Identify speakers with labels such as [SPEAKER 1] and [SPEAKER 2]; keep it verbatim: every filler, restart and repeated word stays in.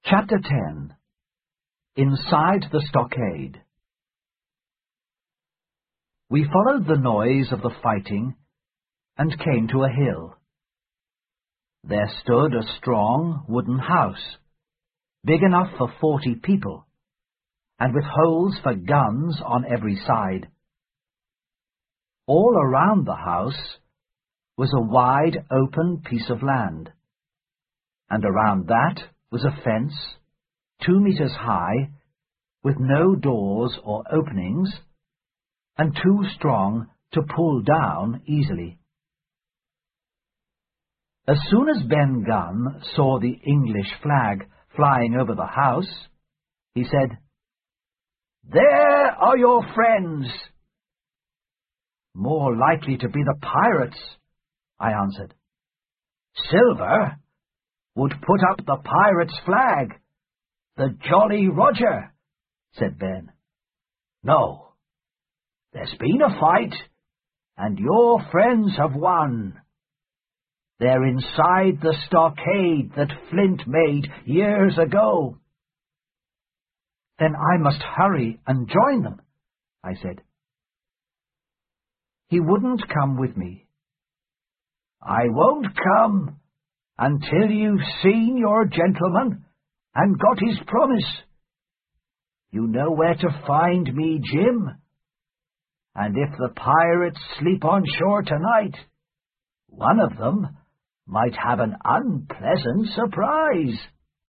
[SPEAKER 1] Chapter ten. Inside the Stockade. We followed the noise of the fighting and came to a hill. There stood a strong wooden house, big enough for forty people, and with holes for guns on every side. All around the house was a wide open piece of land, and around that was a fence, two meters high, with no doors or openings, and too strong to pull down easily. As soon as Ben Gunn saw the English flag flying over the house, he said, "There are your friends." "More likely to be the pirates," I answered. "Silver would put up the pirate's flag, the Jolly Roger," said Ben. "No, there's been a fight, and your friends have won. They're inside the stockade that Flint made years ago." "Then I must hurry and join them," I said. He wouldn't come with me. "I won't come until you've seen your gentleman and got his promise. You know where to find me, Jim. And if the pirates sleep on shore tonight, one of them might have an unpleasant surprise."